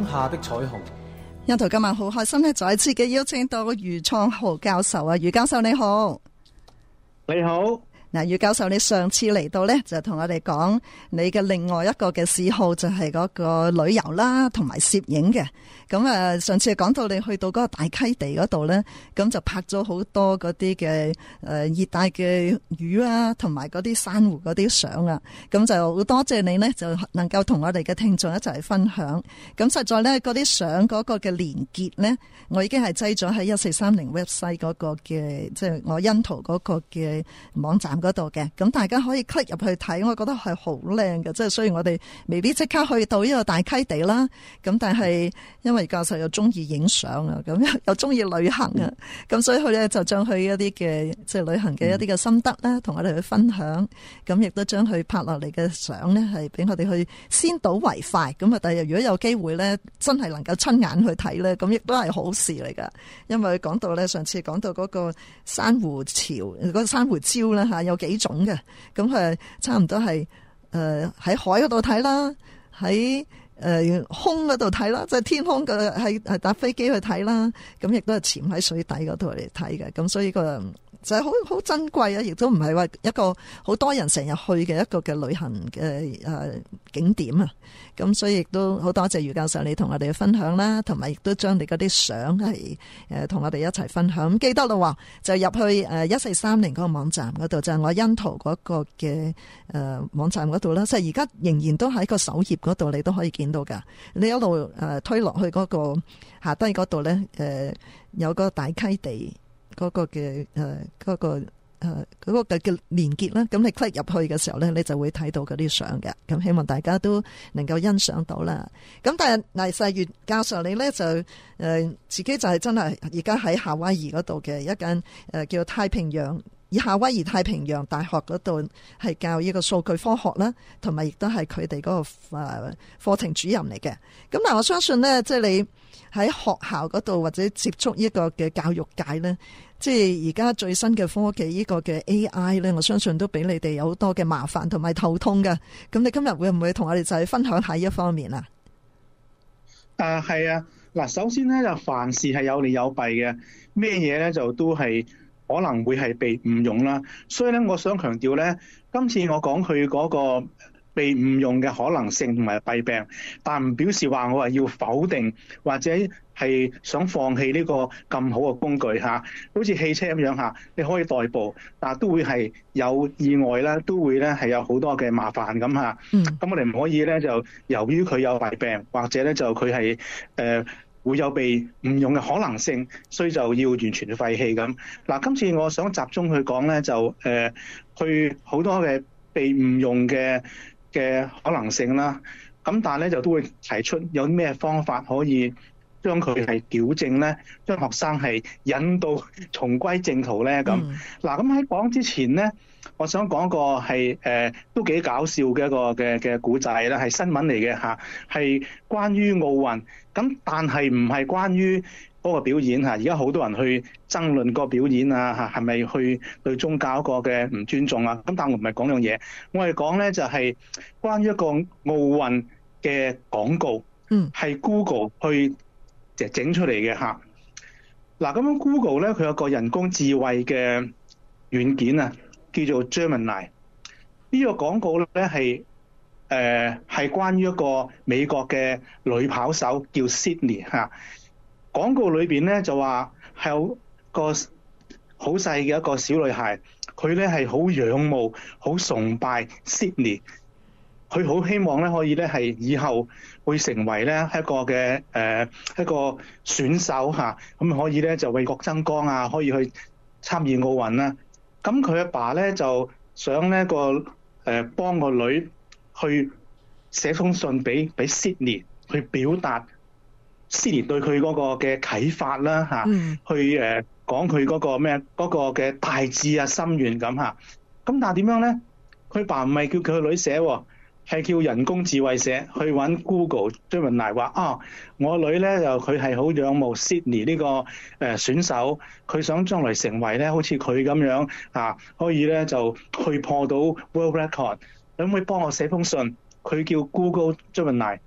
下的彩虹。 欣桃今晚好開心咧，再次嘅邀請到余創豪教授啊，余教授你好。 你好。 嗱，余教授，你上次嚟到呢，就同我哋講你嘅另外一個嘅嗜好就係嗰個旅遊啦，同埋攝影嘅。咁啊，上次講到你去到嗰個大溪地嗰度呢，咁就拍咗好多嗰啲嘅熱帶嘅魚啊，同埋嗰啲珊瑚嗰啲相啊。咁就好多謝你呢，就能夠同我哋嘅聽眾一齊分享。咁實在呢，嗰啲相嗰個嘅連結呢，我已經係擠咗喺1430 website 嗰個嘅，即係我欣桃嗰個嘅網站嗰度嘅。咁大家可以 click 入去睇，我覺得係好靚嘅。即係雖然我哋未必即刻去到呢個大溪地啦，咁但係因為教授又中意影相啊，咁又中意旅行啊，咁所以佢咧就將佢一啲嘅即係旅行嘅一啲嘅心得啦，同我哋去分享。咁亦都將佢拍落嚟嘅相呢，係俾我哋去先睹為快。咁啊，第日如果有機會咧，真係能夠親眼去睇咧，咁亦都係好事嚟噶。因為講到咧，上次講到嗰個珊瑚礁，嗰個珊瑚礁咧吓，有幾種嘅，咁係差唔多係喺海嗰度睇啦，喺空嗰度睇啦，即係天空嘅係搭飛機去睇啦，咁亦都係潛喺水底嗰度嚟睇嘅，咁所以個就係好珍貴啊，亦都唔係話一個好多人成日去嘅一個嘅旅行嘅景點啊，咁所以亦都好多謝余教授你同我哋分享啦，同埋亦都將你嗰啲相係同我哋一齊分享。咁記得咯，就入去1430嗰個網站嗰度，就係我欣桃嗰個嘅網站嗰度啦。即係而家仍然都喺個首頁嗰度，你都可以見到噶。你一路推落去嗰個下低嗰度咧，有個大溪地嗰個嘅嗰個嘅連結啦，咁你 click 入去嘅時候咧，你就會睇到嗰啲相嘅。咁希望大家都能夠欣賞到啦。咁但係黎世月教授你咧就自己就係真係而家喺夏威夷嗰度嘅一間叫太平洋夏威夷太平洋大學嗰度係教呢個數據科學啦，同埋亦都係佢哋嗰個課程主任嚟嘅。咁但我相信咧，即係你喺學校嗰度或者接觸呢個嘅教育界咧，即係而家最新嘅科技呢個嘅 AI 咧，我相信都俾你哋有好多嘅麻煩同埋頭痛㗎。咁你今日會唔會同我哋就係分享下呢一方面啊？ 係啊，嗱，首先咧就凡事係有利有弊嘅，咩嘢咧就都係可能會係被誤用啦。所以咧，我想強調咧，今次我講佢嗰個被誤用嘅可能性同埋弊病，但唔表示話我係要否定或者係想放棄呢個咁好嘅工具嚇。好似汽車咁樣嚇，你可以代步，但都會係有意外啦，都會咧係有好多嘅麻煩咁嚇。咁我哋唔可以咧就由於佢有弊病，或者咧就佢係會有被誤用嘅可能性，所以就要完全廢棄咁。嗱，今次我想集中去講咧，就去好多嘅被誤用嘅可能性啦。咁但係咧就都會提出有啲咩方法可以將佢係矯正咧，將學生係引導重歸正途咧咁。嗱，咁喺講之前咧，我想講個係都幾搞笑嘅一個嘅古仔啦，係新聞嚟嘅嚇，係關於奧運。咁但係唔係關於嗰個表演嚇，而家好多人去爭論個表演啊嚇，係咪去對宗教一個嘅唔尊重啊？咁但我唔係講樣嘢，我係講咧就係關於一個奧運嘅廣告，係 Google 去整出嚟嘅嚇。嗱，咁樣 Google 咧佢有個人工智慧嘅軟件啊，叫做 Gemini。呢個廣告咧係關於一個美國嘅女跑手叫 Sydney 嚇。廣告裏邊咧就話係有個好細嘅一個小女孩，佢咧係好仰慕、好崇拜 Sydney。佢好希望咧可以咧係以後會成為咧一個嘅一個選手嚇，咁可以咧就為國爭光啊，可以去參與奧運啦。咁佢阿爸咧就想呢個幫個女去寫封信俾 Sydney 去表達 Sydney 對佢嗰個嘅啟發啦嚇，去講佢嗰個咩嗰個嘅大志啊心願咁嚇。咁但係點樣咧？佢爸唔係叫佢個女寫喎。係叫人工智慧寫，去揾 Google Gemini 話我女咧就佢係好仰慕 Sydney 呢個選手，佢想將來成為咧好似佢咁樣可以咧就去破到 World Record。可唔可以幫我寫封信？佢叫 Google Gemini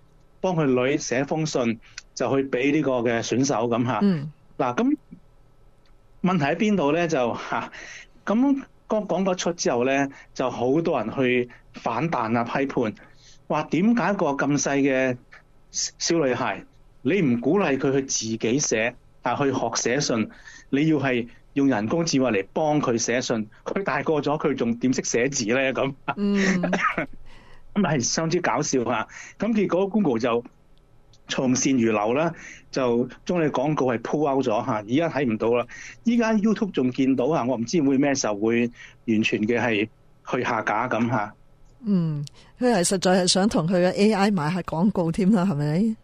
幫佢女寫封信，就去俾呢個嘅選手咁嚇。嗱，咁問題喺邊度咧？就咁剛講得出之後咧，就好多人去反彈啊、批判，話點解個咁細嘅小女孩，你唔鼓勵佢去自己寫去學寫信，你要係用人工智慧嚟幫佢寫信，佢大個咗，佢仲點識寫字咧？咁咁係相當之搞笑嚇。咁結果 Google 就從善如流啦，就將你廣告係 pull out 咗嚇，而家睇唔到啦。依家 YouTube 仲見到嚇，我唔知會咩時候會完全嘅係去下架咁嚇。 佢係實在係想同佢嘅 AI 買下廣告添啦，係咪？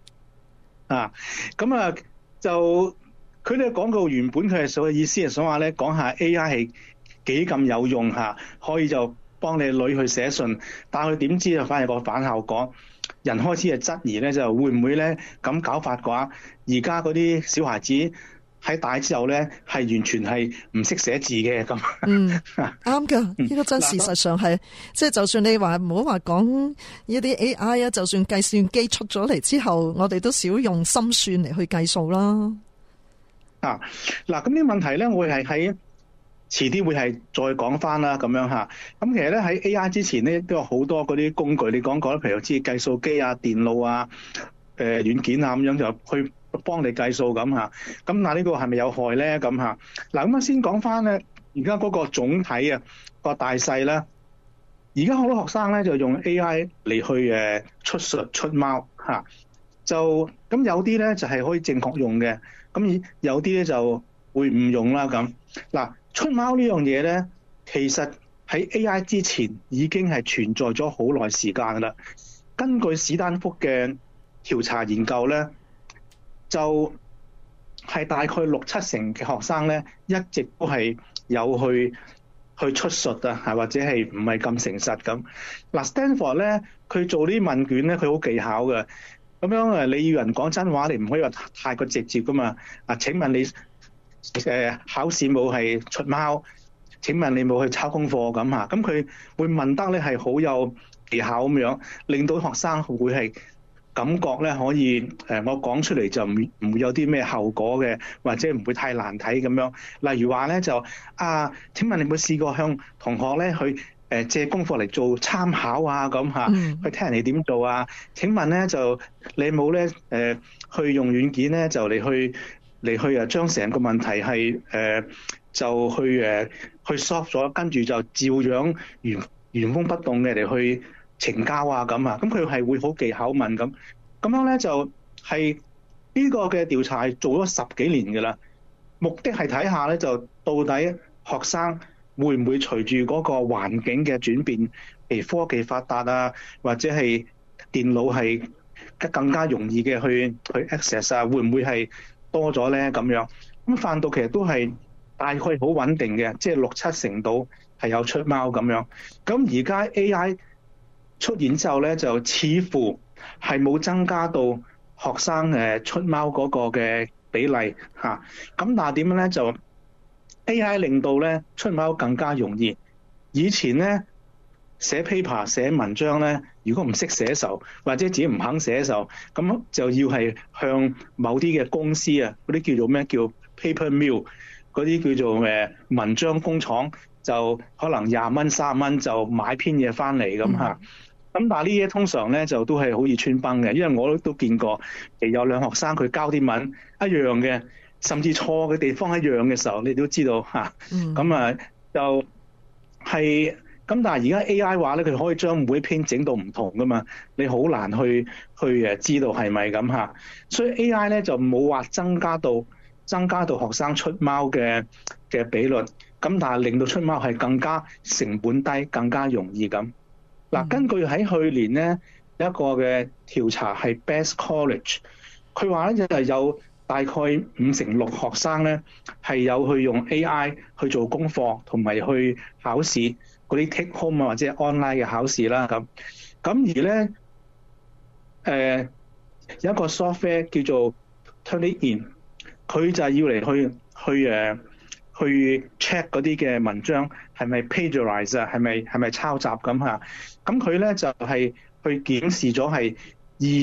咁就佢哋嘅廣告原本佢係所嘅意思係想話咧，講下 AI 係幾咁有用嚇，可以就幫你女去寫信，但係佢點知就反而個反效果。人開始係質疑咧，就會唔會咧咁搞法嘅話，而家嗰啲小孩子喺大之後咧係完全係唔識寫字嘅咁。 啱㗎，呢個真事實上係，即係就算你話唔好話講呢啲 AI 啊，就算計算機出咗嚟之後，我哋都少用心算嚟去計數啦。 嗱，咁啲問題咧，我係喺遲啲會係再講翻啦，咁樣嚇。咁其實咧喺 AI 之前咧都有好多嗰啲工具，你講過啦，譬如好似計數機啊、電腦啊、軟件啊咁樣就去幫你計數咁嚇。咁但係呢個係咪有害咧？咁嚇。嗱，咁先講翻咧，而家嗰個總體個大勢咧，而家好多學生咧就用 AI 嚟去出術出貓嚇。就咁有啲咧就係可以正確用嘅，咁有啲咧就會唔用啦咁。嗱，出貓呢樣嘢咧，其實喺 AI 之前已經係存在咗好耐時間啦。根據史丹福嘅調查研究咧，就係大概6-7成嘅學生咧，一直都係有去出術啊，或者係唔係咁誠實咁。嗱，Stanford 咧，佢做啲問卷咧，佢好技巧嘅。咁樣你要人講真話，你唔可以話太過直接噶嘛。請問你考試冇係出貓？請問你冇去抄功課咁嚇？咁佢會問得咧係好有技巧咁樣，令到學生會係感覺咧可以我講出嚟就唔會有啲咩後果嘅，或者唔會太難睇咁樣。例如話咧就請問你有冇試過向同學咧去借功課嚟做參考啊咁嚇，去聽人哋點做啊？請問咧就你冇咧去用軟件咧就嚟去將成個問題係就去 solve 咗，跟住就照樣原封不動嘅嚟去呈交啊咁啊，咁佢係會好技巧問咁樣咧就係呢個嘅調查係做咗10幾年㗎啦，目的係睇下咧就到底學生會唔會隨住嗰個環境嘅轉變，譬如科技發達啊，或者係電腦係更加容易嘅去 access 啊，會唔會係多咗咧咁樣？咁範讀其實都係大概好穩定嘅，即係6-7成度係有出貓咁樣。咁而家 AI 出現之後咧，就似乎係冇增加到學生出貓嗰個嘅比例嚇。咁但係點樣咧就？AI 令到咧出貓更加容易。以前咧寫 paper 寫文章咧，如果唔識寫手或者自己唔肯寫手，咁就要係向某啲嘅公司嗰啲叫做咩叫 paper mill 嗰啲叫做文章工廠，就可能20蚊30蚊就買篇嘢翻嚟咁嚇。咁但係呢嘢通常咧就都係好易穿崩嘅，因為我都見過，有兩學生佢交啲文一樣嘅。甚至錯嘅地方一樣嘅時候，你都知道嚇。咁就係咁，但係而家 AI 話咧，佢可以將每一篇整到唔同噶嘛，你好難去知道係咪咁嚇。所以 AI 咧就冇話增加到學生出貓嘅比率，咁但係令到出貓係更加成本低、更加容易咁。嗱，根據喺去年咧一個嘅調查係 Best College， 佢話咧就係有大概5/6學生咧係有去用 AI 去做功課同埋去考試嗰啲 take home 啊或者 online 嘅考試啦咁。咁而咧有一個 software 叫做 Turnitin， 佢就係要嚟去 check 嗰啲嘅文章係咪 plagiarize 啊，係咪抄襲咁嚇。咁佢咧就係去檢視咗係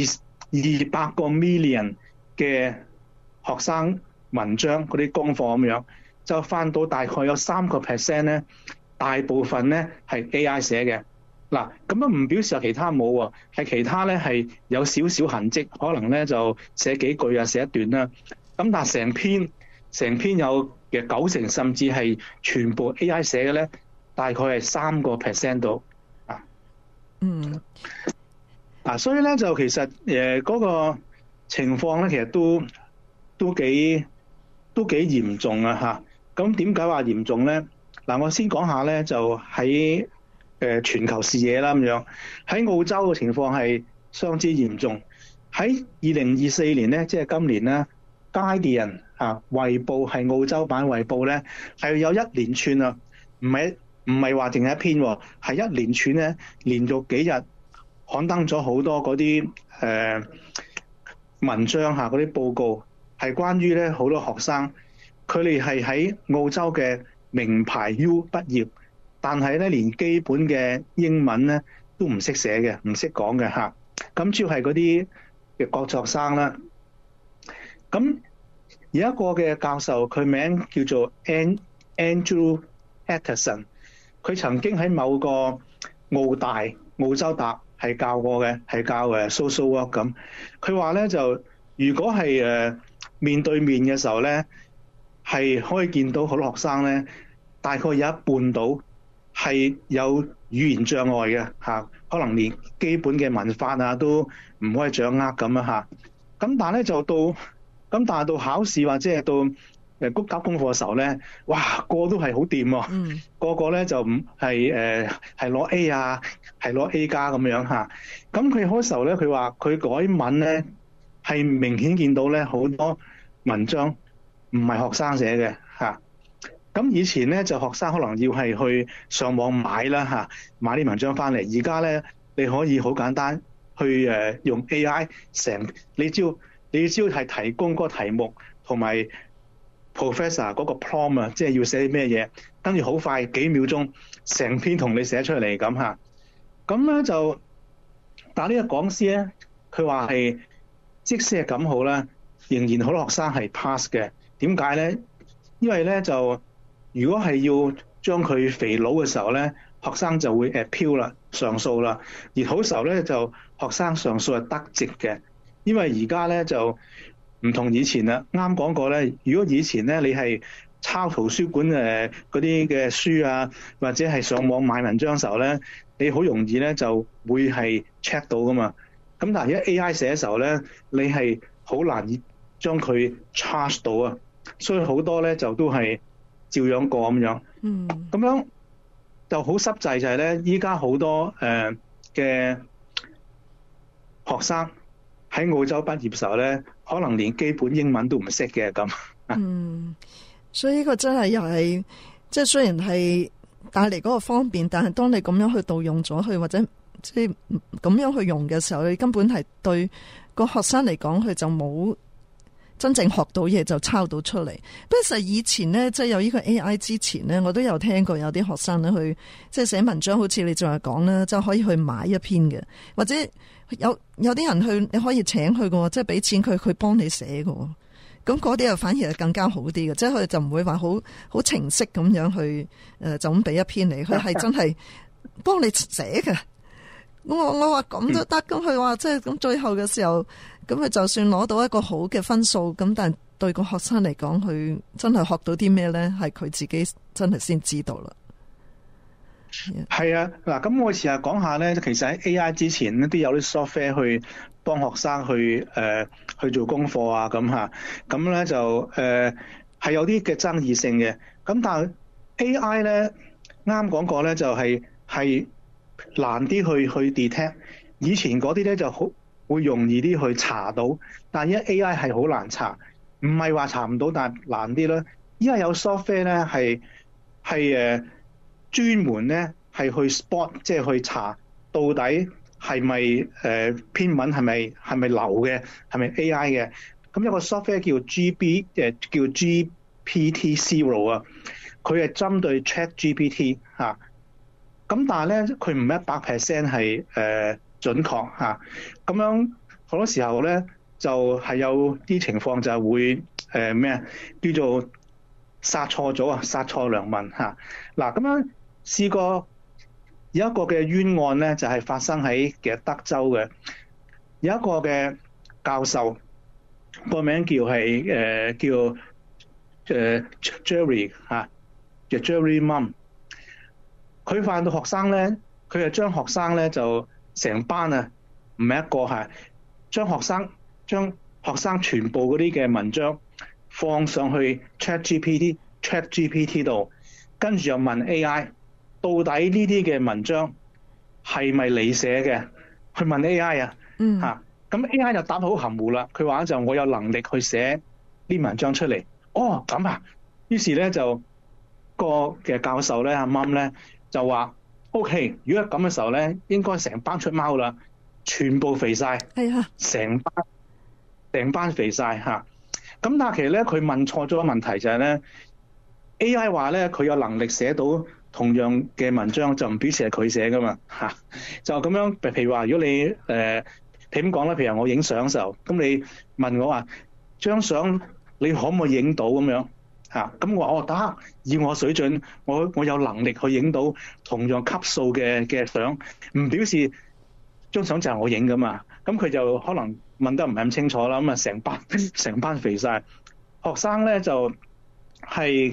200個 million 嘅學生文章嗰啲功課咁樣，就翻到大概有3% 咧，大部分咧係 AI 寫嘅。嗱，咁樣唔表示有其他冇喎，係其他咧係有少少痕跡，可能咧就寫幾句啊，寫一段啦。咁但係成篇有嘅90%甚至係全部 AI 寫嘅咧，大概係3% 度啊。所以咧就其實嗰個情況咧，其實都幾嚴重啊嚇。咁點解話嚴重咧？嗱，我先講下咧，就喺全球視野啦咁樣。喺澳洲嘅情況係相當之嚴重。喺2024年咧，即係今年咧，《Guardian》衛報係澳洲版衛報咧，係有一連串啊，唔係話淨係一篇喎，係一連串咧，連續幾日刊登咗好多嗰啲文章嗰啲報告，係關於咧好多學生，佢哋係喺澳洲嘅名牌 U 畢業，但係咧連基本嘅英文咧都唔識寫嘅，唔識講嘅嚇。咁主要係嗰啲嘅國際學生啦。咁有一個嘅教授，佢名叫做 Andrew Atterson， 佢曾經喺某個澳洲大係教過嘅，係教social work 咁。佢話咧就如果係面對面嘅時候咧，係可以見到好多學生咧，大概有一半到係有語言障礙嘅嚇，可能連基本嘅文法啊都唔可以掌握咁啊嚇。咁但係咧就但係到考試或者係到交功課嘅時候咧，哇，個都係好掂喎，個咧就唔係係攞 A 啊，係攞 A 加咁樣嚇。咁佢開時候咧，佢話佢改文咧係明顯見到咧好多文章唔係學生寫嘅嚇。咁以前咧就學生可能要係去上網買啦嚇，買啲文章翻嚟。而家咧你可以好簡單去用 AI 你只要係提供嗰個題目同埋 professor 嗰個 prompt 啊，即係要寫啲咩嘢，跟住好快幾秒鐘成篇同你寫出嚟咁嚇。咁咧就，但係呢個講師咧，佢話係即使係咁好啦，仍然好多學生係 pass 嘅。點解咧？因為咧就如果係要將佢肥佬嘅時候咧，學生就會appeal啦，上訴啦。而好時候咧就學生上訴係得直嘅。因為而家咧就唔同以前啦，啱講過咧。如果以前咧你係抄圖書館嗰啲嘅書啊，或者係上網買文章嘅時候咧，你好容易咧就會係 check 到噶嘛。咁但係而家 AI 寫嘅時候咧，你係好難以將佢 charge 到啊。所以好多咧就都係照樣過咁樣。咁樣就好濕滯就係咧，依家好多嘅學生喺澳洲畢業時候咧，可能連基本英文都唔識嘅咁。 所以呢個真係又係，即係雖然係帶嚟嗰個方便，但係當你咁樣去盜用咗佢，或者即係咁樣去用嘅時候，你根本係對個學生嚟講，佢就冇真正學到嘢就抄到出嚟。不過實以前呢，即係有呢個 AI 之前呢，我都有聽過有啲學生咧去即係寫文章，好似你仲係講啦，就可以去買一篇嘅，或者有啲人去你可以請佢嘅，即係俾錢佢幫你寫嘅。咁嗰啲又反而係更加好啲嘅，即係佢就唔會話好程式咁樣去就咁俾一篇你，佢係真係幫你寫嘅。我話咁都得，咁佢話即係咁最後嘅時候，咁佢就算攞到一個好嘅分數，咁但係對個學生嚟講，佢真係學到啲咩咧？係佢自己真係先知道啦。 係啊，嗱，咁我試下講下咧，其實喺 AI 之前咧都有啲 software 去幫學生去做功課啊，咁嚇，咁咧就係有啲嘅爭議性嘅。咁但係 AI 咧啱講過咧，就係難啲去 detect。以前嗰啲咧就好會容易啲去查到，但係而家 AI 係好難查，唔係話查唔到，但係難啲啦。依家有 software 咧係專門咧係去 spot， 即係去查到底係咪篇文係咪流嘅，係咪 AI 嘅。咁有個 software 叫 GPT-0 啊，佢係針對 ChatGPT 嚇。咁但係咧佢唔係100% 係準確嚇。咁樣好多時候咧就係有啲情況就係會叫做殺錯咗啊，殺錯良民嚇。嗱咁樣試過有一個嘅冤案咧，就係發生喺其實德州嘅，有一個嘅教授個名叫Jerry 嚇，叫 Jerry Mum。佢犯到學生咧，佢係將學生咧就成班啊，唔係一個係將學生全部嗰啲嘅文章放上去 ChatGPT 度，跟住又問 AI 到底呢啲嘅文章係咪你寫嘅？去問 AI 啊，咁 AI 就答好含糊啦。佢話就我有能力去寫啲文章出嚟。哦，咁啊，於是咧就個嘅教授咧阿媽咧就話 OK， 如果咁嘅時候咧，應該成班出貓啦，全部肥晒， 係啊， 成班肥晒嚇。咁但係其實咧，佢問錯咗個問題就係咧 ，AI 話咧佢有能力寫到同樣嘅文章，就唔表示係佢寫噶嘛嚇。就咁樣，譬如話，如果你點講咧？譬如我影相嘅時候，咁你問我話張相你可唔可以影到咁樣嚇？咁我話得，以我水準，我有能力去影到同樣級數嘅相，唔表示張相就係我影噶嘛。咁佢就可能問得唔係咁清楚啦。咁啊成班肥晒，學生咧就係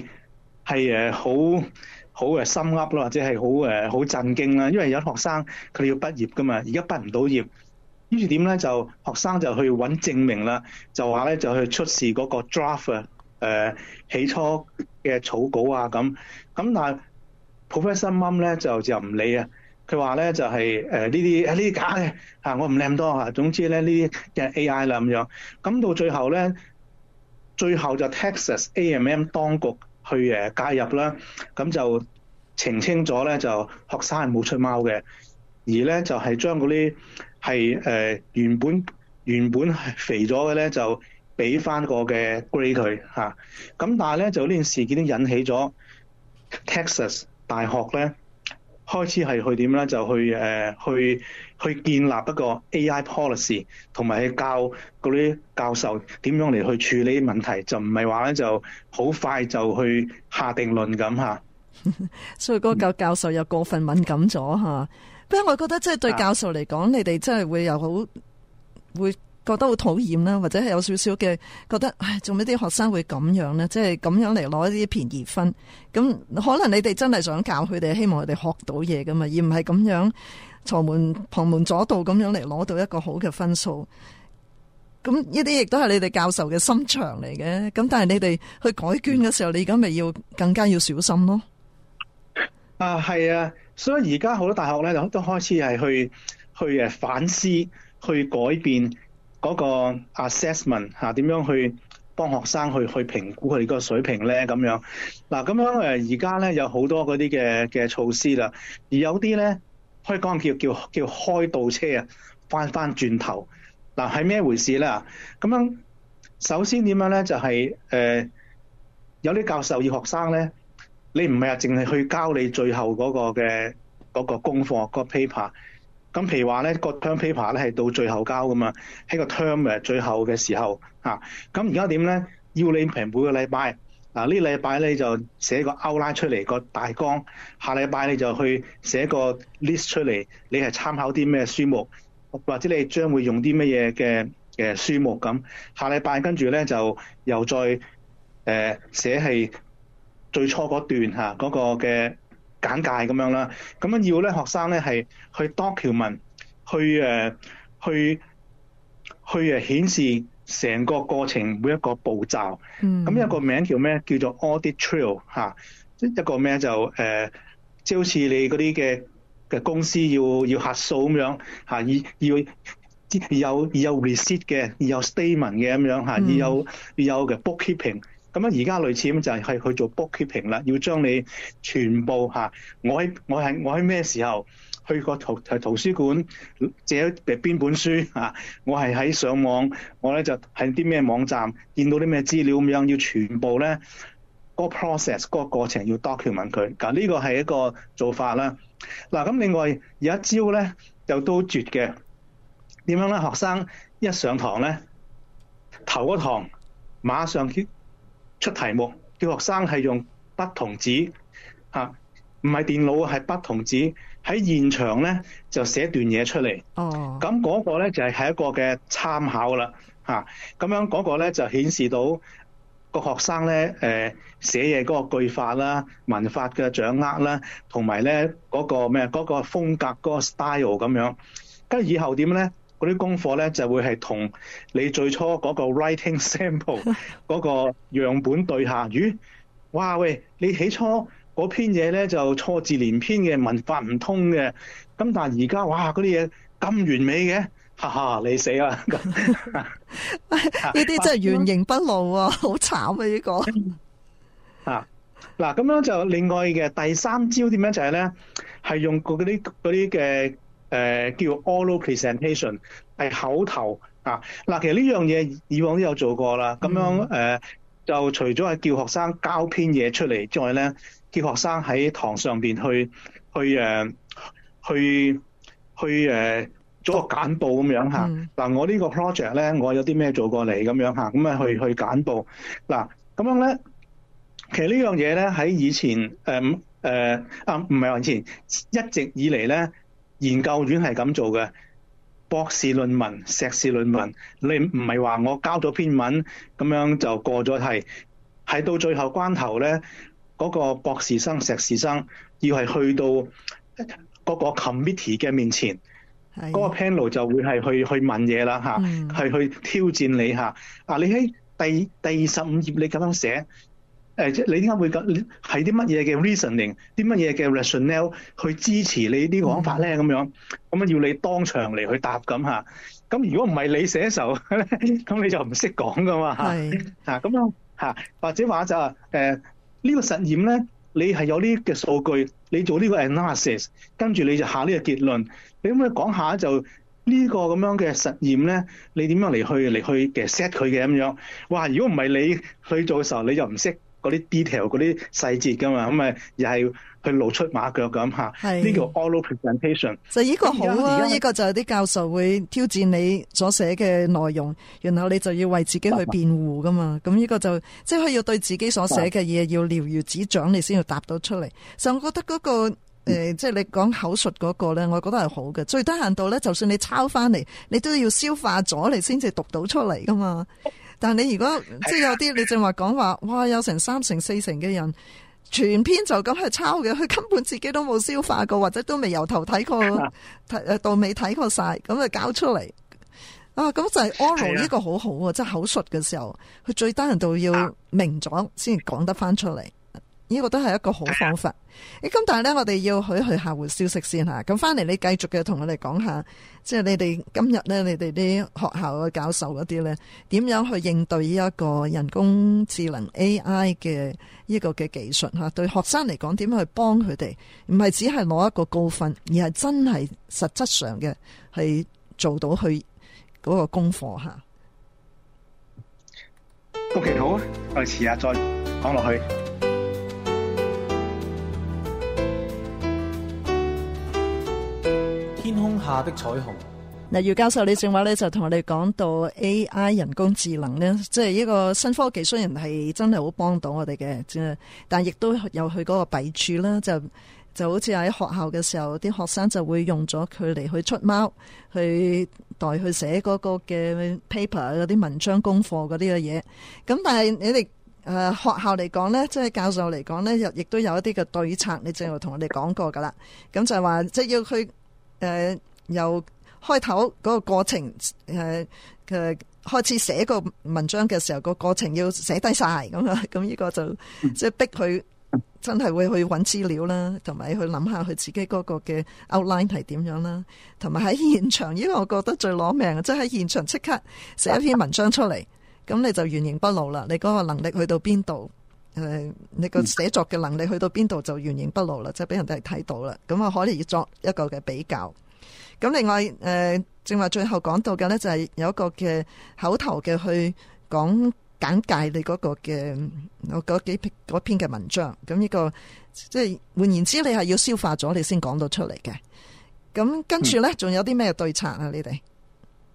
好心噏啦，或者係好震驚啦。因為有學生佢哋要畢業噶嘛，而家畢唔到業。於是點咧就學生就去揾證明啦，就話咧就去出示嗰個 draft 起初嘅草稿啊咁。但係 Professor Mum 咧就唔理啊，佢話咧就係呢啲假嘅嚇，我唔理咁多嚇。總之咧呢啲嘅 AI 啦咁樣。咁到最後就 Texas A&M 當局去介入啦，咁就澄清咗咧就學生係冇出貓嘅，而咧就係將嗰啲係原本係肥咗嘅咧，就俾翻個嘅 grade 佢嚇。咁但係咧就呢件事件都引起咗 Texas 大學咧開始係去點咧，就去建立一個 AI policy， 同埋去教嗰啲教授點樣嚟去處理問題，就唔係話咧就好快就去下定論咁嚇。 所以嗰個教授又過分敏感咗嚇。不過我覺得即係對教授嚟講，你哋真係會覺得好討厭啦，或者係有少少嘅覺得，唉，做咩啲學生會咁樣呢？即係咁樣嚟攞一啲便宜分。咁可能你哋真係想教佢哋，希望佢哋學到嘢噶嘛，而唔係咁樣旁門左道咁樣嚟攞到一個好嘅分數。咁呢啲亦都係你哋教授嘅心腸嚟嘅。咁但係你哋去改卷嘅時候，你而家咪要更加要小心咯。 係啊，所以而家好多大學咧都開始係去反思，去改變嗰個 assessment 嚇，點樣去幫學生去評估佢哋個水平咧咁樣。嗱咁樣而家咧有好多嗰啲嘅措施啦，而有啲咧可以講叫開倒車啊，翻轉頭。嗱係咩回事咧？咁樣首先點樣咧就係有啲教授要學生咧。你唔係話淨係去交你最後嗰個功課個 paper， 咁譬如話咧個 term paper 咧係到最後交噶嘛，喺個 term 嘅最後嘅時候嚇，咁而家點咧？要你平每個禮拜呢禮拜咧就寫個 outline 出嚟個大綱，下禮拜你就去寫個 list 出嚟，你係參考啲咩書目，或者你將會用啲乜嘢嘅書目咁，下禮拜跟住咧就又再寫係最初嗰段嚇嗰個嘅簡介咁樣啦，咁樣要咧學生咧係去 document 去顯示成個過程每一個步驟。咁有個名叫咩？叫做 audit trail 嚇，一個咩就即係好似你嗰啲嘅公司要核數咁樣嚇，要有 receipt 嘅，要有 statement 嘅咁樣嚇，要有嘅 bookkeeping。咁而家類似咁就係去做 bookkeeping 啦，要將你全部嚇，我喺咩時候去個圖書館借邊本書嚇，我係喺上網，我咧就喺啲咩網站見到啲咩資料咁樣，要全部咧嗰個 process 嗰個過程要 document 佢。嗱呢個係一個做法啦。嗱咁另外有一招咧就都絕嘅， 點樣咧？學生一上堂咧，頭一堂馬上出題目，叫學生係用筆同紙嚇，唔係電腦，係筆同紙喺現場咧就寫段嘢出嚟。 哦， 咁嗰個咧就係一個嘅參考啦嚇。咁樣嗰個咧就顯示到個學生咧寫嘢嗰個句法啦、文法嘅掌握啦，同埋咧嗰個咩嗰個風格嗰個 style 咁樣。跟住以後點咧？嗰啲功課咧就會係同你最初嗰個 writing sample 嗰個樣本對下。咦？哇喂！你起初嗰篇嘢咧就錯字連篇嘅，文法唔通嘅。咁但係而家哇嗰啲嘢咁完美嘅，哈哈你死啦！ 呢啲真係原形畢露啊，好慘啊！呢個嗱咁樣就另外嘅第三招點樣就係咧，係用嗰啲嘅叫 oral presentation 係口頭啊。嗱，其實呢樣嘢以往都有做過啦。咁樣就除咗係叫學生交篇嘢出嚟之外咧，叫學生喺堂上邊去做個簡報咁樣嚇。嗱，我呢個 project 咧，我有啲咩做過嚟咁樣嚇，咁啊去簡報。嗱，咁樣咧，其實呢樣嘢咧喺以前唔係話以前，一直以嚟咧研究院係咁做嘅。博士論文、碩士論文，你唔係話我交咗篇文咁樣就過咗係到最後關頭咧，嗰個博士生、碩士生要係去到嗰個 committee 嘅面前，嗰個 panel 就會係去問嘢啦嚇，係去挑戰你嚇。你喺第25頁你咁樣寫。你點解會咁？係啲乜嘢嘅 reasoning， 啲乜嘢嘅 rationale 去支持你啲講法咧？咁樣咁要你當場嚟去答咁嚇。咁如果唔係你寫嘅時候咧，咁你就唔識講噶嘛嚇。咁樣嚇，或者話就呢個實驗咧，你係有呢啲嘅數據，你做呢個 analysis， 跟住你就下呢個結論。你可唔可以講下就呢個咁樣嘅實驗咧？你點樣嚟去嘅 set 佢嘅咁樣？哇！如果唔係你去做嘅時候，你就唔識嗰啲 detail 嗰啲細節噶嘛，咁咪又係去露出馬腳咁嚇。呢個 oral presentation 就呢個好啊！呢個就係啲教授會挑戰你所寫嘅內容，然後你就要為自己去辯護噶嘛。咁呢個就即係佢要對自己所寫嘅嘢要了如指掌，你先要答到出嚟。所以我覺得嗰個即係你講口述嗰個咧，我覺得係好嘅。最低限度咧，就算你抄翻嚟，你都要消化咗，你先至讀到出嚟噶嘛。但係你如果即係有啲你正話講話，哇有成3成4成嘅人全篇就咁去抄嘅，佢根本自己都冇消化過，或者都未由頭睇過到尾睇過晒，咁就交出嚟啊！咁就係 oral 呢個好好啊，即係口述嘅時候，佢最低限度要明咗先講得翻出嚟。呢個都係一個好方法。咁但係咧，我哋要去客戶消息先吓。咁翻嚟你繼續嘅同我哋講下，即係你哋今日咧，你哋啲學校嘅教授嗰啲咧，點樣去應對呢一個人工智能 AI 嘅呢個嘅技術吓？對學生嚟講，點樣去幫佢哋？唔係只係攞一個高分，而係真係實質上嘅係做到去嗰個功課吓。 OK， 好啊，我哋遲下再講落去。 天空下的彩虹。 嗱，姚教授你正話咧就同我哋講到 AI 人工智能咧，即係呢個新科技雖然係真係好幫到我哋嘅，但亦都有佢嗰個弊處啦。就好似喺學校嘅時候，啲學生就會用咗佢嚟去出貓，去代去寫嗰個嘅 paper 嗰啲文章功課嗰啲嘅嘢。咁但係你哋學校嚟講咧，即係教授嚟講咧，亦都有一啲嘅對策。你正話同我哋講過噶啦，咁就係話即係要去由開頭嗰個過程開始寫個文章嘅時候，個過程要寫低晒咁啊！咁呢個就即係逼佢真係會去揾資料啦，同埋去諗下佢自己嗰個嘅 outline 係點樣啦，同埋喺現場，因為我覺得最攞命，即係喺現場即刻寫一篇文章出嚟，咁你就原形畢露啦。你嗰個能力去到邊度？你個寫作嘅能力去到邊度就原形畢露啦，即係俾人哋睇到啦。咁啊，可以作一個嘅比較。咁另外正話最後講到嘅咧，就係有一個嘅口頭嘅去講簡介你嗰個嘅嗰篇嘅文章。咁呢個即係換言之，你係要消化咗，你先講到出嚟嘅。咁跟住咧，仲有啲咩對策啊？你哋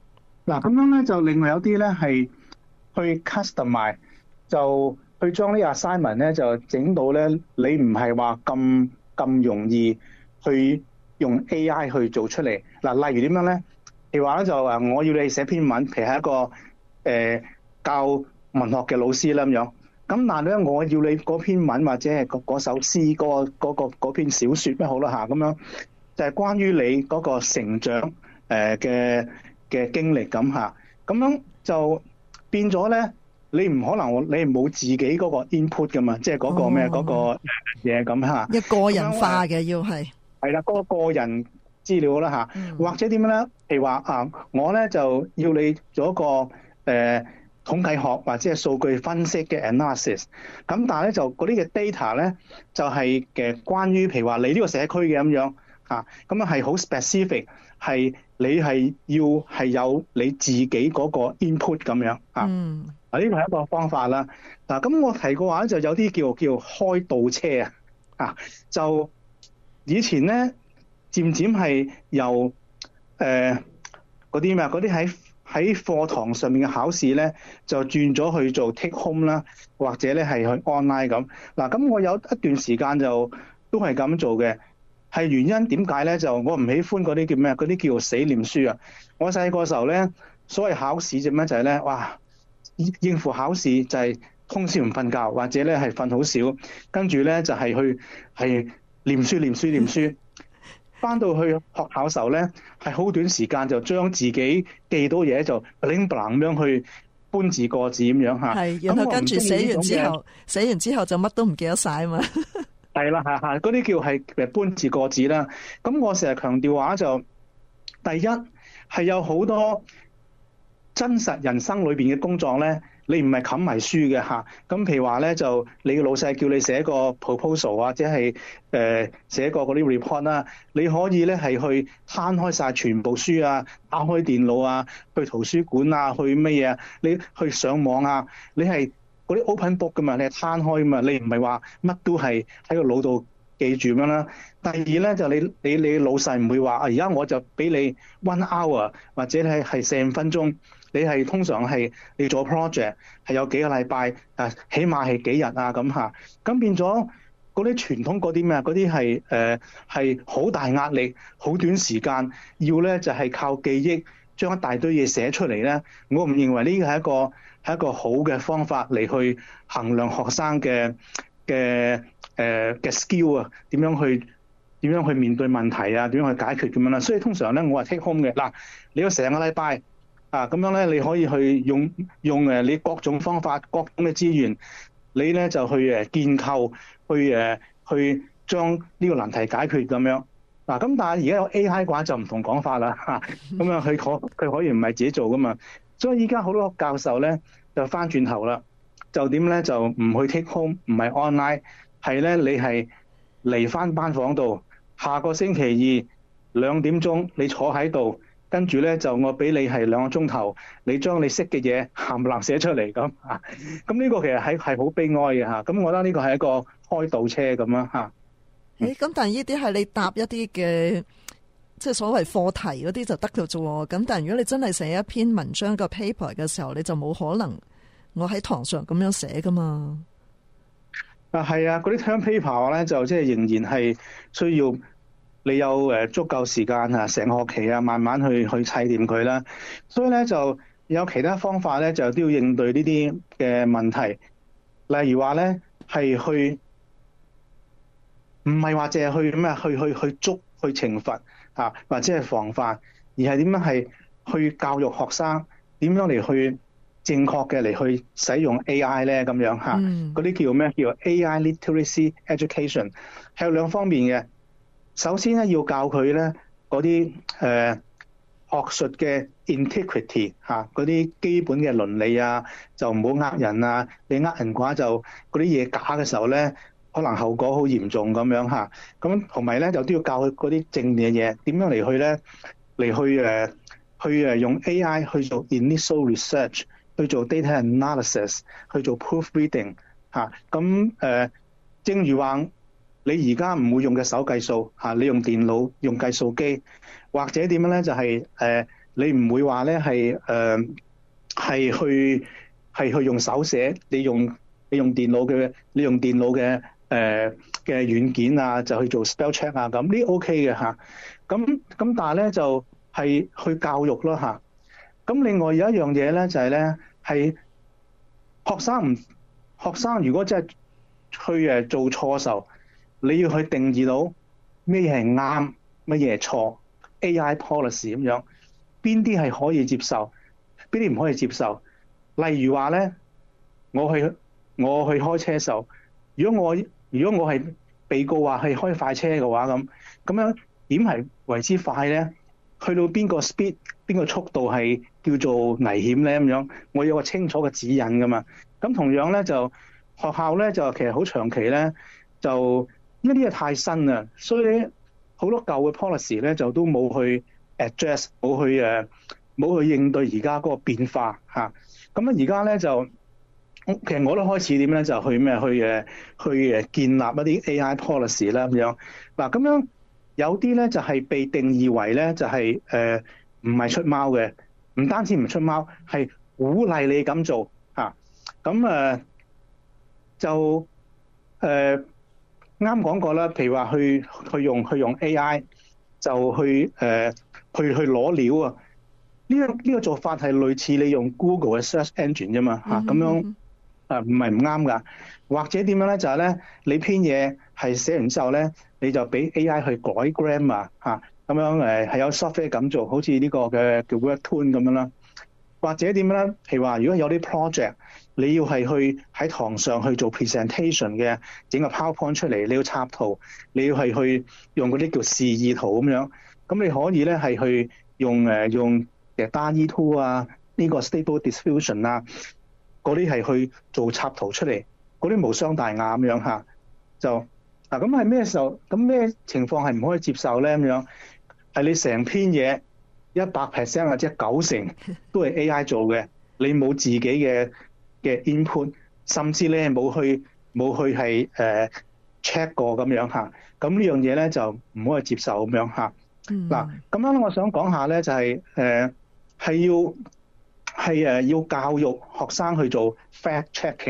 嗱，咁樣咧就另外有啲咧係去 customize，就去將呢個 assignment 咧就整到咧你唔係話咁容易去用 AI 去做出嚟。嗱，例如點樣咧？譬如話咧就我要你寫篇文，譬如係一個教文學嘅老師啦咁樣。咁但係咧，我要你嗰篇文或者係嗰首詩嗰篇小説咩好啦嚇咁樣，就係關於你嗰個成長嘅經歷咁嚇，咁樣就變咗咧，你唔可能你冇自己嗰個 input 噶嘛，即係嗰個咩嗰個嘢咁嚇， 一個人化嘅要係啦，嗰個人資料啦嚇，或者點樣咧？譬如話我咧就要你做一個統計學或者係數據分析嘅 analysis， 咁但係咧就嗰啲嘅 data 咧就係關於譬如話你呢個社區嘅咁樣嚇，咁樣係好 specific， 係你係要係有你自己嗰個 input 咁樣啊。呢個係一個方法啦。嗱，咁我提過話咧就有啲叫開倒車啊，就以前咧漸漸係由嗰啲咩嗰啲喺課堂上面嘅考試咧，就轉咗去做 take home 啦，或者咧係去 online 咁。嗱，咁我有一段時間就都係咁做嘅，係原因點解咧？就我唔喜歡嗰啲叫咩？嗰啲叫死念書啊！我細個時候咧，所謂考試啫咩？就係咧，哇！應付考試就係通宵唔瞓覺，或者咧係瞓好少，跟住咧就係係念書。翻到去學校時候咧，係好短時間就將自己記到嘢就 bling bling 咁樣去搬字過紙咁樣嚇。 係，然後跟住寫完之後就乜都唔記得晒啊嘛。 係啦，嗰啲叫係搬字過紙啦。咁我成日強調話就第一係有好多真實人生裏邊嘅工作咧，你唔係冚埋書嘅嚇。咁譬如話咧，就你嘅老細叫你寫個 proposal 或者係寫個嗰啲 report 啦，你可以咧係去攤開晒全部書啊，打開電腦啊，去圖書館啊，去乜嘢啊，你去上網啊，你係嗰啲 open book 噶嘛，你係攤開噶嘛，你唔係話乜都係喺個腦度記住咁樣啦。第二咧就你老細唔會話而家我就俾你 1 hour 或者係45分鐘。你係通常係你做 project 係有幾個禮拜起碼係幾日啊咁嚇，咁變咗嗰啲傳統嗰啲咩嗰啲係好大壓力，好短時間要咧就係靠記憶將一大堆嘢寫出嚟咧。我唔認為呢個係一個好嘅方法嚟去衡量學生嘅 skill 啊，點樣去面對問題啊，點樣去解決咁樣啦。所以通常咧我係 take home 嘅嗱，你要成個禮拜。咁樣咧，你可以去用你各種方法、各種嘅資源，你咧就去建構，去將呢個難題解決咁樣。嗱，咁但係而家有 AI 嘅話就唔同講法啦嚇。咁樣佢可以唔係自己做噶嘛。所以依家好多教授咧就翻轉頭啦，就點咧就唔去 take home，唔係 online，係咧你係嚟翻班房度，下個星期二2點鐘你坐喺度。跟住咧就我俾你係2個鐘頭，你將你識嘅嘢冚唪唥寫出嚟咁啊！咁呢個其實係好悲哀嘅嚇。咁我覺得呢個係一個開倒車咁樣嚇。 咁但係呢啲係你答一啲嘅即係所謂課題嗰啲就得嘅啫喎。咁但係如果你真係寫一篇文章個 paper 嘅時候，你就冇可能我喺堂上咁樣寫噶嘛。 係啊，嗰啲 term paper 咧就即係仍然係需要。你有足夠時間啊，成個學期啊，慢慢去砌掂佢啦。所以咧就有其他方法咧，就都要應對呢啲嘅問題。例如話咧，係去唔係話淨係去咩去捉去懲罰啊，或者係防範，而係點樣係去教育學生點樣嚟去正確嘅嚟去使用 AI 咧咁樣嚇。嗰啲叫咩？叫 AI literacy education， 係有兩方面嘅。首先咧要教佢咧嗰啲學術嘅 integrity 嚇，嗰啲基本嘅倫理啊，就唔好呃人啊。你呃人嘅話就嗰啲嘢假嘅時候咧，可能後果好嚴重咁樣嚇。咁同埋咧就都要教佢嗰啲正面嘅嘢，點樣嚟去咧嚟去用 AI 去做 initial research， 去做 data analysis， 去做 proofreading 嚇。咁正如話。你而家唔會用嘅手計數嚇，你用電腦用計數機，或者點樣咧？就係你唔會話咧係去用手寫，你用電腦嘅軟件啊，就去做 spell check 啊，咁呢 OK 嘅嚇。咁但係咧就係去教育咯嚇。咁另外有一樣嘢咧就係咧係學生如果真係去做錯時候，你要去定義到咩嘢係啱，乜嘢係錯 ，AI policy 咁樣，邊啲係可以接受，邊啲唔可以接受。例如話咧，我去開車嘅時候，如果我係被告話係開快車嘅話，咁樣點係為之快咧？去到邊個 speed 邊個速度係叫做危險咧？咁樣我有個清楚嘅指引噶嘛。咁同樣咧就學校咧就其實好長期咧就呢啲嘢太新啦，所以咧好多舊嘅 policy 咧就都冇去 address，冇去應對而家嗰個變化嚇。咁啊而家咧就其實我都開始點咧就去建立一啲 AI policy 啦咁樣。嗱咁樣有啲咧就係被定義為咧就係唔係出貓嘅，唔單止唔出貓，係鼓勵你咁做嚇。咁就啱講過啦，譬如話去用 AI 就去攞料啊！呢個做法係類似你用 Google 嘅 search engine 啫嘛嚇，咁樣唔係唔啱㗎。或者點樣咧？就係咧，你篇嘢係寫完之後咧，你就俾 AI 去改 grammar 嚇，咁樣係有 software 咁做，好似呢個嘅叫 Webtoon 咁樣啦。或者點樣咧？譬如話，如果有啲 project 你要係去喺堂上去做 presentation 嘅，整個 PowerPoint 出嚟，你要插圖，你要係去用嗰啲叫示意圖咁樣，咁你可以咧係去用DALL-E 2啊，呢個 Stable Diffusion 啊，嗰啲係去做插圖出嚟，嗰啲無傷大雅咁樣嚇。就嗱咁係咩時候？咁咩情況係唔可以接受咧？咁樣係你成篇嘢100% 或者90%都係 AI 做嘅，你冇自己嘅 input， 甚至你係冇去係check 過咁樣嚇。咁呢樣嘢咧就唔可以接受咁樣嚇。嗱咁樣我想講下咧就係要教育學生去做 fact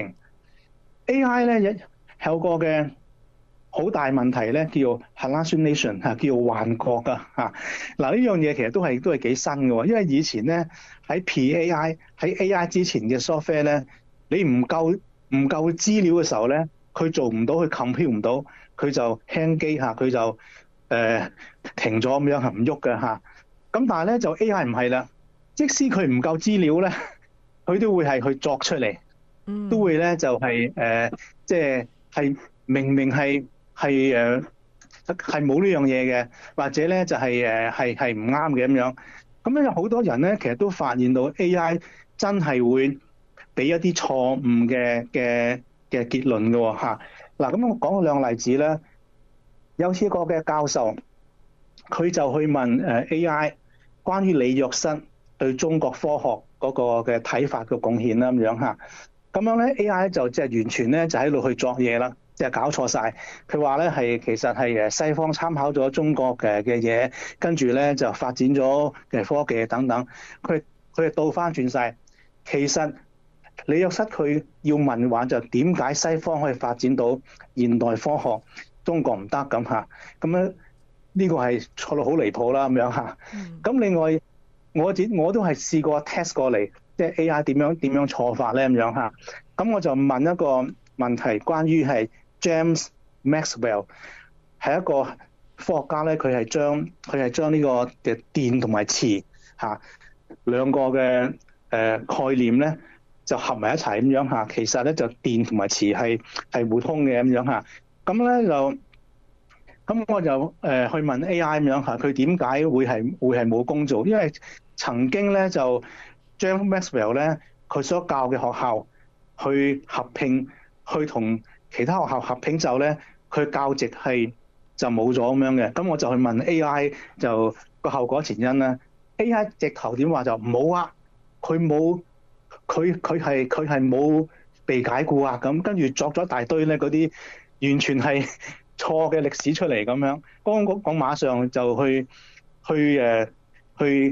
checking。AI 咧有個嘅好大問題咧，叫 hallucination 嚇，叫幻覺㗎嚇。嗱呢樣嘢其實都係幾新嘅喎，因為以前咧喺 PAI 喺 AI 之前嘅 software 咧，你唔夠資料嘅時候咧，佢做唔到，佢 compute 唔到，佢就 hang 機嚇，佢就停咗咁樣係唔喐嘅嚇。咁但係咧就 AI 唔係啦，即使佢唔夠資料咧，佢都會係去作出嚟，都會咧就係即係明明係冇呢樣嘢嘅，或者咧就係唔啱嘅咁樣。咁樣有好多人咧，其實都發現到 AI 真係會俾一啲錯誤嘅結論嘅喎嚇。嗱咁我講兩個例子啦。有次個嘅教授，佢就去問AI 關於李約瑟對中國科學嗰個嘅睇法嘅貢獻啦咁樣嚇。咁樣咧 AI 就即係完全咧就喺度去作嘢啦。即係搞錯晒，佢話咧其實係西方參考咗中國嘅嘢，跟住咧就發展咗嘅科技等等。佢係倒翻轉晒。其實李約瑟佢要問話就點解西方可以發展到現代科學，中國唔得咁嚇？咁樣呢個係錯到好離譜啦咁樣嚇。咁另外我都係試過 test 過嚟，即係 AI 點樣錯法咧咁樣嚇。咁我就問一個問題，關於係James Maxwell 係一個科學家咧，佢係將呢個嘅電同埋磁嚇兩個嘅概念咧就合埋一齊咁樣嚇。其實咧就電同埋磁係互通嘅咁樣嚇。咁我就去問 AI 咁樣嚇，佢點解會係冇工做？因為曾經咧就 James Maxwell 咧佢所教嘅學校去合併，去同其他學校合併之後咧，佢教席係就冇咗咁樣嘅。咁我就去問 AI 就個後果前因啦。AI 直頭點話就冇啊，佢係冇被解僱啊咁，跟住作咗一大堆咧嗰啲完全係錯嘅歷史出嚟咁樣。講馬上就去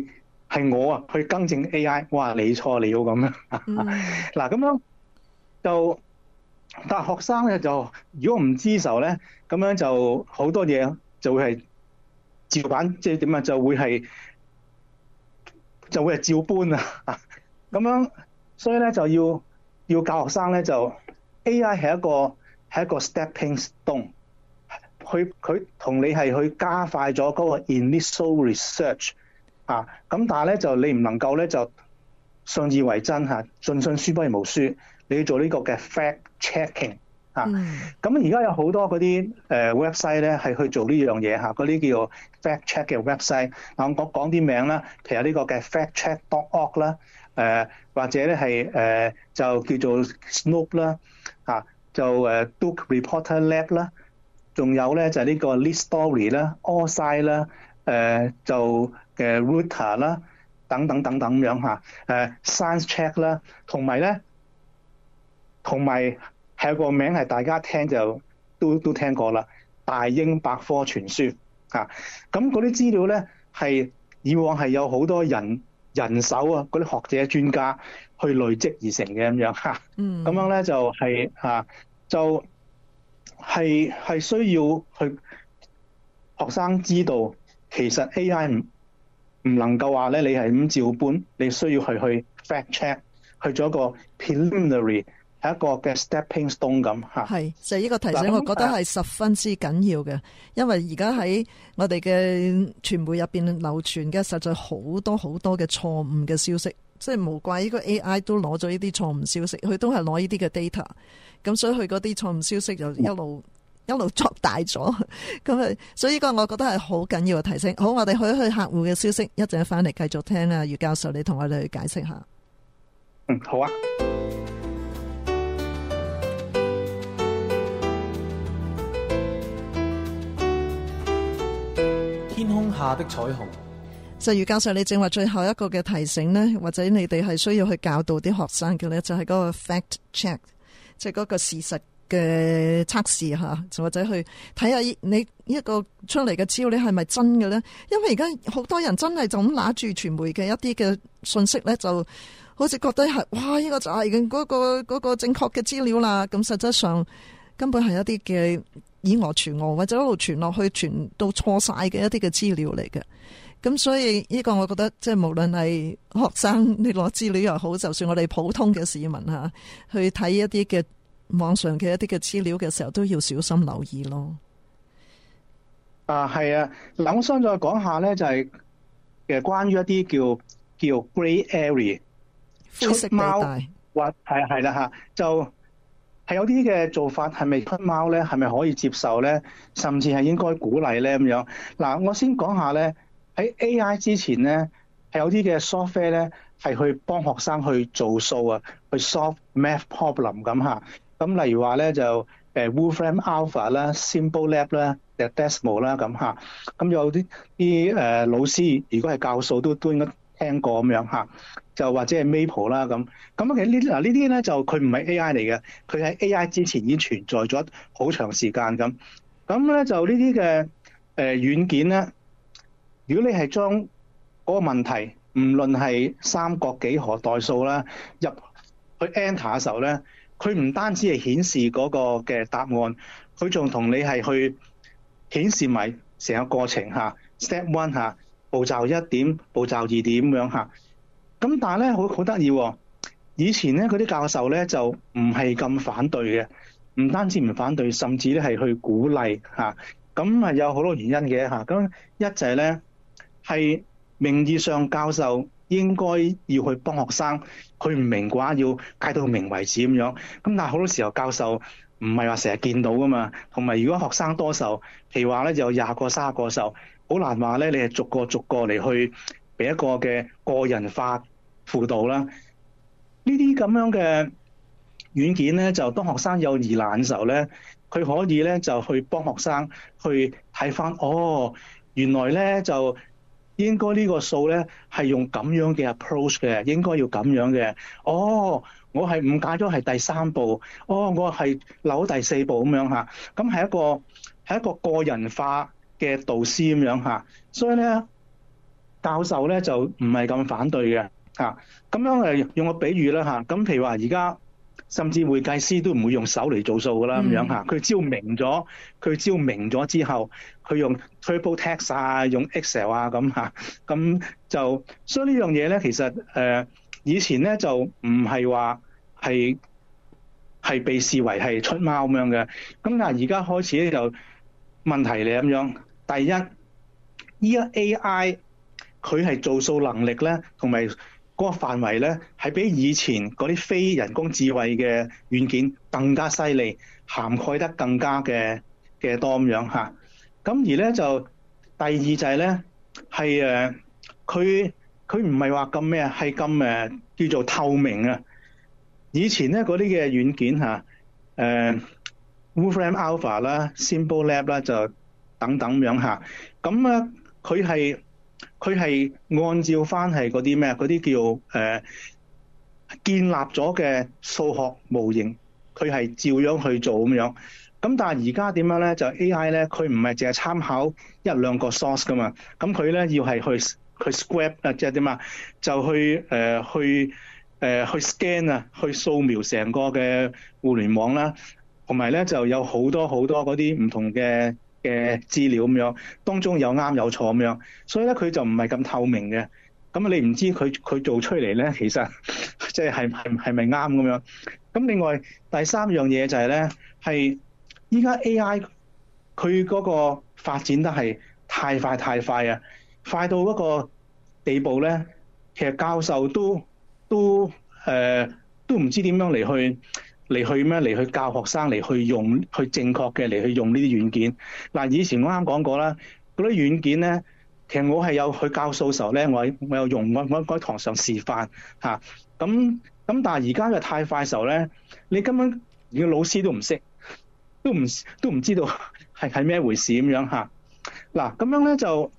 係我啊去更正 AI，哇你錯了咁樣。嗱咁樣就，但係學生咧就如果唔知時候咧，咁樣就好多嘢就會係照版，即係點啊？就會係照搬啊！咁樣，所以咧就要教學生咧就 AI 係一個 stepping stone，佢同你係去加快咗嗰個 initial research 啊。咁但係咧就你唔能夠咧就信以為真嚇，盡信書不如無書。你要做呢個嘅 fact checking 啊。咁而家有好多嗰啲website 咧係去做呢樣嘢嚇，嗰啲叫 fact check 嘅 website。我講啲名啦，譬如呢個嘅 factcheck.org 啦。或者咧係就叫做 Snoop 啦，就Duke Reporter Lab 啦，仲有咧就係呢個 Lead Story 啦、AllSide 啦，就嘅 Router 啦，等等等等咁樣嚇，Science Check 啦，同埋係有個名係大家聽就都聽過啦，大英百科全書嚇。咁嗰啲資料咧係以往係有好多人手啊，嗰啲學者專家去累積而成嘅咁樣嚇。咁樣咧就係就係需要去學生知道，其實 AI 唔能夠話咧你係咁照搬，你需要去 fact check， 去做一個 preliminary， 係一個嘅 stepping stone 咁嚇。 係，就呢個提醒，我覺得係十分之緊要嘅，因為而家喺我哋嘅傳媒入邊流傳嘅實在好多好多嘅錯誤嘅消息，即係無怪呢個 AI 都攞咗呢啲錯誤消息，佢都係攞呢啲嘅 data， 咁所以佢嗰啲錯誤消息就一路作大咗，咁所以呢個我覺得係好緊要嘅提醒。好，我哋去客戶嘅消息，一陣翻嚟繼續聽啊，余教授你同我哋去解釋下。 好啊。 天空下的彩虹。 就余教授，你正話最後一個嘅提醒呢，或者你哋係需要去教導啲學生嘅呢，就係嗰個 fact check， 即係嗰個事實嘅測試吓，或者去睇下你一個出嚟嘅資料你係咪真嘅呢？因為而家好多人真係就咁拿住傳媒嘅一啲嘅信息呢，就好似覺得係哇呢個就係嗰個正確嘅資料啦。咁實質上根本係一啲嘅以訛傳訛，或者一路傳落去傳到錯晒嘅一啲嘅資料嚟嘅。咁所以呢個我覺得即係無論係學生你攞資料又好，就算我哋普通嘅市民吓去睇一啲嘅網上嘅一啲嘅資料嘅時候，都要小心留意咯。 係啊，嗱，我想再講下咧，就係關於一啲叫 grey area 灰色地帶， 或係啦嚇，就係有啲嘅做法係咪出貓咧？係咪可以接受咧？甚至係應該鼓勵咧咁樣。嗱，我先講下咧，喺 AI 之前咧，係有啲嘅 software 咧係去幫學生去做數啊，去 solve math problem 咁嚇。咁例如話咧就Wolfram Alpha 啦、Symbol Lab 啦、Desmo 啦咁嚇。咁有啲老師如果係教數都應該聽過咁樣嚇。就或者係 Maple 啦咁。咁其實呢啲咧就佢唔係 AI 嚟嘅，佢喺 AI 之前已經存在咗好長時間咁。咁咧就呢啲嘅軟件咧，如果你係將嗰個問題，唔論係三角幾何代數啦，入去 Enter 嘅時候咧，佢唔單止係顯示嗰個嘅答案，佢仲同你係去顯示埋成個過程嚇 ，Step 1嚇，步驟1點，步驟2點咁樣嚇。咁但係咧好得意喎，以前咧嗰啲教授咧就唔係咁反對嘅，唔單止唔反對，甚至咧係去鼓勵嚇。咁係有好多原因嘅嚇。咁一就係咧係名義上教授應該要去幫學生，佢唔明嘅話要解到明為止咁樣。咁但係好多時候教授唔係話成日見到噶嘛，同埋如果學生多時候，譬如話咧就有20個30個時候，好難話咧你係逐個嚟去俾一個嘅個人化輔導啦。呢啲咁樣嘅軟件咧，就當學生有疑難嘅時候咧，佢可以咧就去幫學生去睇翻，原來咧就應該呢個數咧係用咁樣嘅 approach 嘅，應該要咁樣嘅。我係誤解咗係第3步，我係漏第4步咁樣嚇。咁係一個個人化嘅導師咁樣嚇。所以咧教授咧就唔係咁反對嘅嚇。咁樣用個比喻啦嚇，咁譬如話而家甚至會計師都唔會用手嚟做數噶啦咁樣嚇，佢招明咗之後，佢用 TurboTax 啊，用 Excel 啊咁嚇，咁就所以呢樣嘢咧，其實以前咧就唔係話係被視為係出貓咁樣嘅，咁但係而家開始咧就問題嚟咁樣。第一，依家 AI 佢係做數能力咧，同埋嗰個範圍咧，係比以前嗰啲非人工智慧嘅軟件更加犀利，涵蓋得更加嘅多咁樣嚇。咁而咧就第二就係咧係佢唔係話咁咩啊，係咁叫做透明啊。以前咧嗰啲嘅軟件嚇Wolfram Alpha 啦、Symbol Lab 啦就等等咁樣嚇，咁咧佢係按照翻係嗰啲咩嗰啲叫建立咗嘅數學模型，佢係照樣去做咁樣。咁但係而家點樣咧？就 AI 咧，佢唔係淨係參考一兩個 source 噶嘛，咁佢咧要係去 scrap 啊，即係點啊？就去scan 啊，去掃描成個嘅互聯網啦，同埋咧就有好多嗰啲唔同嘅資料咁樣，當中有啱有錯咁樣，所以咧佢就唔係咁透明嘅。咁你唔知佢做出嚟咧，其實即係係咪啱咁樣？咁另外第三樣嘢就係咧，係依家 AI 佢嗰個發展得係太快啊，快到嗰個地步咧，其實教授都唔知點樣嚟去教學生嚟去用，去正確嘅嚟去用呢啲軟件。嗱，以前我啱講過啦，嗰啲軟件咧，其實我係有去教數時候咧，我有用，我喺堂上示範嚇。咁但係而家嘅太快時候咧，你根本連個老師都唔識，都唔知道係咩回事咁樣嚇。嗱，咁樣咧就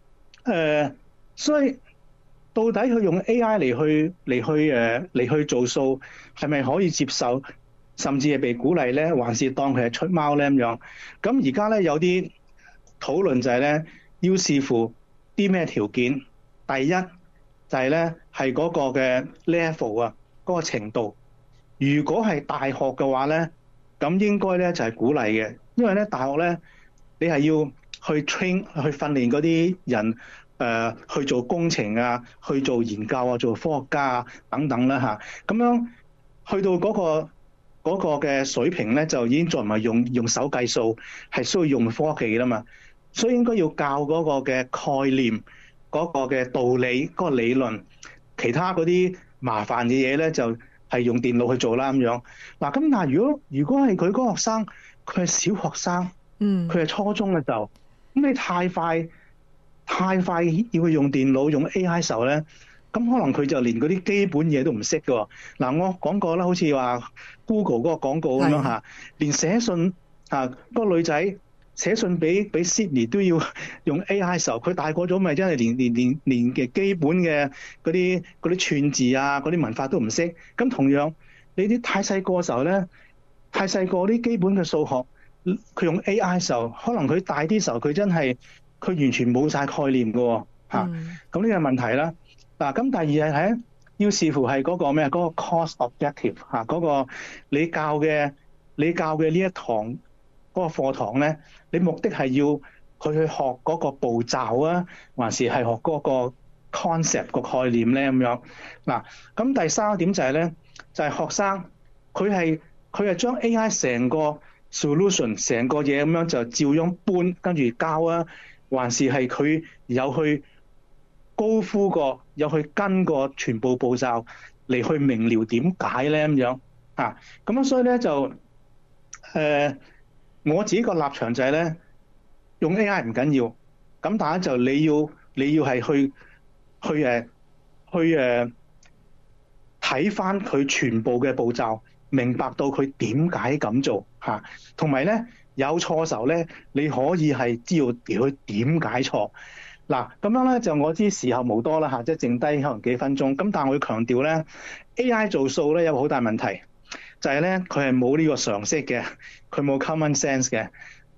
所以到底佢用 AI 嚟去做數係咪可以接受，甚至係被鼓勵咧，還是當佢係出貓咧咁樣？咁而家咧有啲討論就係咧，要視乎啲咩條件。第一就係咧係嗰個嘅 level 啊，嗰個程度。如果係大學嘅話咧，咁應該咧就係鼓勵嘅，因為咧大學咧你係要去 train 去訓練嗰啲人。去做工程啊，去做研究啊，做科學家啊等等啦嚇，咁樣去到嗰個嘅水平咧，就已經再唔係用手計數，係需要用科技啦嘛，所以應該要教嗰個嘅概念、嗰個嘅道理、嗰個理論，其他嗰啲麻煩嘅嘢咧就係用電腦去做啦咁樣。嗱，咁但係如果係佢嗰個學生，佢係小學生，佢係初中嘅時候，咁你太快要去用電腦用 AI 時候咧，咁可能佢就連嗰啲基本嘢都唔識㗎。嗱，我講過啦，好似話 Google 嗰個廣告咁樣嚇，連寫信嗰個女仔寫信俾 Sydney 都要用 AI 時候，佢大個咗咪真係連嘅基本嘅嗰啲串字啊嗰啲文法都唔識。咁同樣你啲太細個嘅時候咧，太細個啲基本嘅數學，佢用 AI 時候，可能佢大啲時候佢真係。佢完全冇晒概念嘅喎，咁呢個問題啦。嗱，咁第二係要視乎係嗰個咩？嗰個 course objective 嗰個你教嘅呢一堂嗰個課堂咧，你目的係要佢去學嗰個步驟啊，還是係學嗰個 concept 個概念咧咁樣？嗱，咁第三點就係咧，就係學生佢係將 AI 成個 solution 成個嘢咁樣就照樣搬跟住交啊。還是係佢有去高呼過，有去跟過全部步驟嚟去明瞭點解咧咁樣啊？咁樣所以咧就我自己個立場就係咧，用 AI 唔緊要，咁但係就你要係去睇翻佢全部嘅步驟，明白到佢點解咁做嚇，同埋咧。有錯時候咧，你可以係知道佢點解錯。嗱，咁樣咧就我知時候無多啦嚇，即係剩低可能幾分鐘。咁但係我要強調咧 ，AI 做數咧有個好大問題，就係咧佢係冇呢個常識嘅，佢冇 common sense 嘅。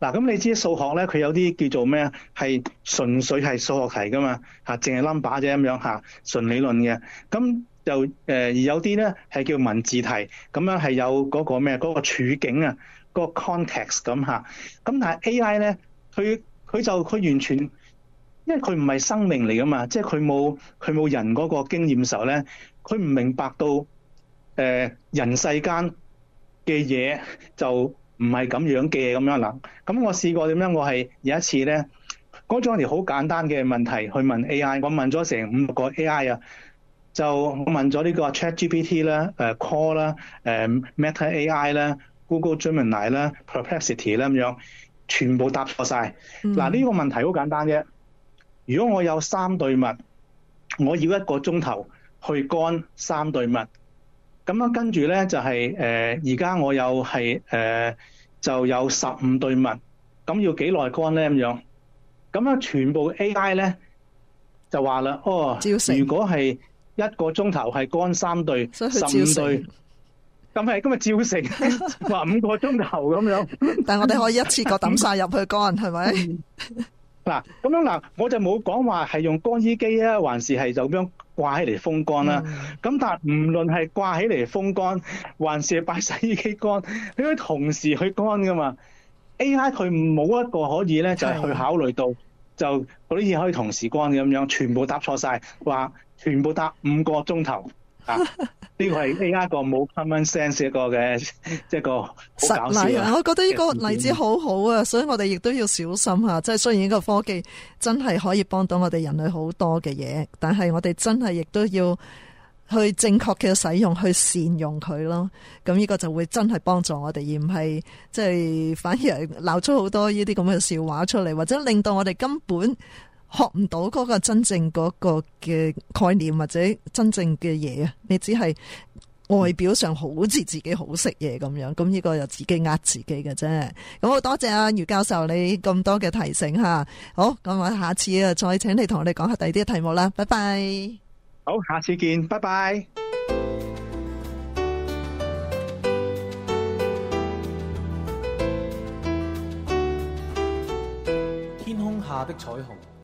嗱，咁你知數學咧，佢有啲叫做咩啊？係純粹係數學題噶嘛，嚇，淨係 number 啫咁樣嚇，純理論嘅。咁就而有啲咧係叫文字題，咁樣係有嗰個咩嗰個處境啊，嗰個 context 咁嚇。咁但係 AI 咧，佢完全，因為佢唔係生命嚟噶嘛，即係佢冇人嗰個經驗時候咧，佢唔明白到人世間嘅嘢就唔係咁樣嘅咁樣啦。咁我試過點樣？我係有一次咧，講咗一條好簡單嘅問題去問 AI，我問咗成5個 AI 啊，就我問咗呢個 ChatGPT 啦、Call 啦、Meta AI 啦、Google Gemini 啦、Perplexity 啦咁樣，全部答錯晒。嗱，呢個問題好簡單啫。如果我有3對襪，我要1個鐘頭去乾3對襪，咁樣跟住咧就係而家我有係就有15對襪，咁要幾耐乾咧咁樣？咁樣全部 AI 咧就話啦，如果係1個鐘頭係乾3對，15對，咁咪照成話5個鐘頭咁樣。 但係我哋可以一次過抌晒入去乾，係咪？ 嗱，咁樣嗱，我就冇講話係用乾衣機啊，還是係就咁樣掛起嚟風乾啦。咁但係唔論係掛起嚟風乾，還是係擺洗衣機乾，佢可以同時去乾噶嘛。AI 佢冇一個可以咧，就係去考慮到就嗰啲嘢可以同時乾嘅咁樣，全部答錯晒，話全部答5個鐘頭啊！呢個係 AI 個冇 common sense 一個嘅，即係個好搞笑啊！ 我覺得呢個例子好好啊，所以我哋亦都要小心吓。即係雖然呢個科技真係可以幫到我哋人類好多嘅嘢，但係我哋真係亦都要去正確嘅使用，去善用佢咯。咁呢個就會真係幫助我哋，而唔係即係反而係鬧出好多呢啲咁嘅笑話出嚟，或者令到我哋根本學唔到嗰個真正嗰個嘅概念或者真正嘅嘢啊！你只係外表上好似自己好識嘢咁樣，咁呢個又自己呃自己嘅啫。咁好多謝阿余教授你咁多嘅提醒吓。好，咁我下次啊再請你同我哋講下第二啲題目啦。拜拜。 好，下次見，拜拜。 天空下的彩虹。